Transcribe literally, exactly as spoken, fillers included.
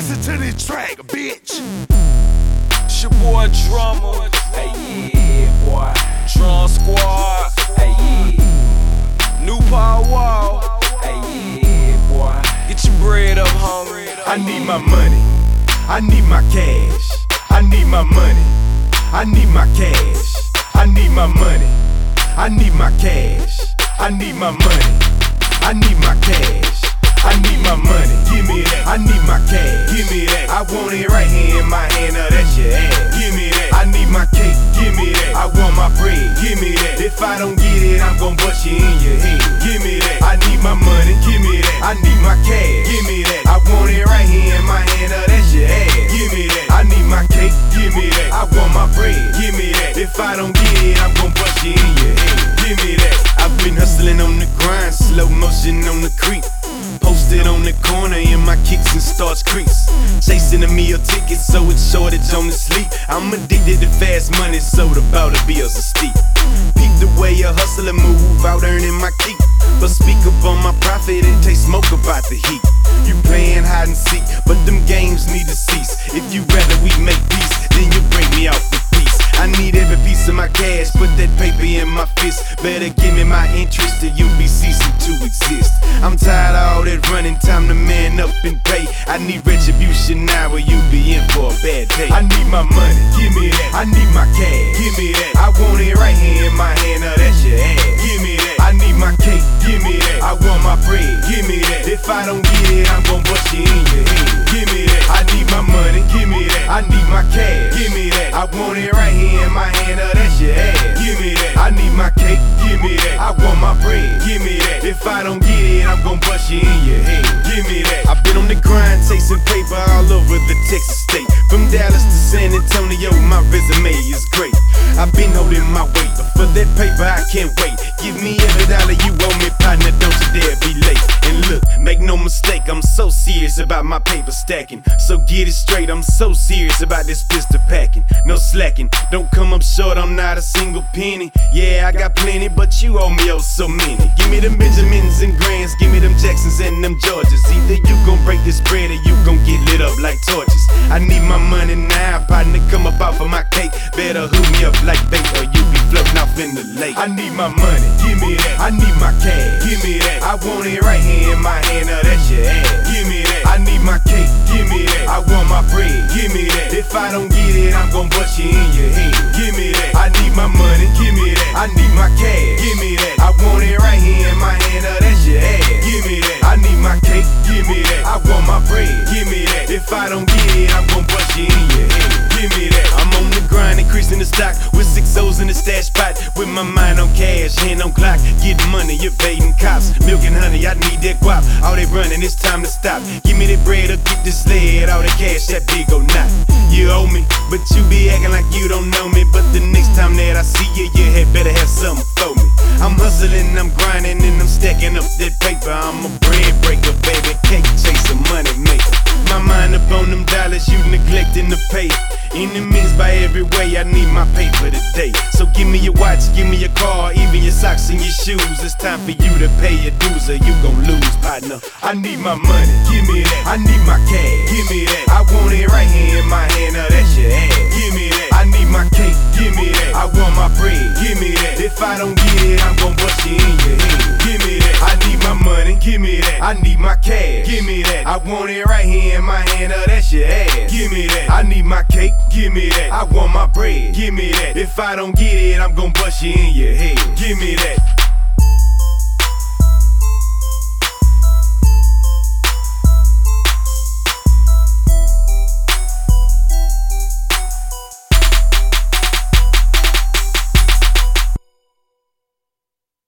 Listen to this track, bitch. It's your boy Drummer. Hey yeah, boy. Drum Squad. Hey yeah. New Power Wall. Hey yeah, boy. Get your bread up, homie. I need my money. I need my cash. I need my money. I need my cash. I need my money. I need my cash. I need my money. I need my cash. I need my money. Give me that. I need my cash. Give me that. I want it right here in my hand. Now that's your ass. Give me that. I need my cake. Give me that. I want my bread. Give me that. If I don't get it, I'm gon' bust you in your head. Give me that. I need my money. Give me that. I need my cash. Give me that. I want it right here in my hand. Now that's your ass. Give me that. I need my cake. Give me that. I want my bread. Give me that. If I don't get it, I'm gon' bust you in your head. Give me that. I've been hustling on the grind, slow motion on the creep. Posted on the corner in my kicks and starch crease. Chasing a meal ticket, so it's shortage on the sleep. I'm addicted to fast money, so the bout of bills are steep. Peep the way a hustler move, out earning my keep. But speak up on my profit and taste smoke about the heat. You playing hide and seek, but them games need to cease. If you rather we make peace, then you bring me out the peace. I need every piece of my cash, put that paper in my fist. Better give me my interest or you'll be ceasing to exist. I'm tired of all that running, time to man up and pay. I need retribution now or you be in for a bad day. I need my money, give me that. I need my cash, give me that. I want it right here in my hand, now that's your ass. Give me that. I need my cake, give me that. I want my bread, give me that. If I don't get it, I'm gon' bust you in your head. Give me that. I need my money, give me that. I need my cash, give me that. I want it right here in my hand, now that's your ass. Give me that. I need my cake, give me that. I want my bread, give me that. If I don't get it, I'm gon' bust you in your head. Give me that. I've been on the grind, chasing paper all over the Texas state. From Dallas to San Antonio, my resume is great. I've been holding my weight, but for that paper I can't wait. Give me every dollar you owe me, partner, don't you dare be late. And look, make no mistake, I'm so serious about my paper stacking. So get it straight, I'm so serious about this pistol packing. No slacking, don't come up short, I'm not a single penny. Yeah, I got plenty, but you owe me oh so many. Give me them Benjamins and Grants, give me them Jacksons and them Georgias. Either you gon' break this bread or you gon' get lit up like torches. I need my money now, partner, come up off of my cake. Better hook me up like bait or you be floating off in the lake. I need my money, give me that. I need my cash, give me that. I want it right here in my hand, now that's your ass. Give me that. I need my cake, give me that. I want my bread, give me that. If I don't get it, I'm gon' bust you in your head. Give me that. I need my money, give me that. I need my cash, give me that. I want it right here in my hand, now that's your ass. Give me that. I need my cake, give me that. I want my bread, give me that. If I don't get it, I'm gon' bust you in your head. Give me that. I'm on the grind, increasing the stock with six O's in the stash spot. With my mind on cash, hand on clock, getting money, evading cops. Milk and honey, I need that guap. All they running, it's time to stop. Give me that bread or keep this sled. All that cash, that big or not. You owe me, but you be acting like you don't know me. But the next time that I see you, you had better have something for me. I'm hustling, I'm grinding, and I'm stacking up that paper. I'm a bread breaker, baby, cake chaser, money maker. My mind up on them dollars, you neglecting to pay. Enemies by every way, I need my paper today. So give me your watch, give me your car, even your socks and your shoes. It's time for you to pay your dues or you gon' lose, partner. I need my money, give me that. I need my cash, give me that. I want it right here in my hand, now that's your ass. Give me that. I need my cake, give me that. I want my bread, give me that. If I don't get it, I'm gon' bust you in your head. Give me that. I need my money, give me that. I need my cash, give me that. I want it right here in my hand, now that's your ass. Give me that. I need my cake, give me that. I want my bread, give me that. If I don't get it, I'm gon' bust you in your head. Give me that.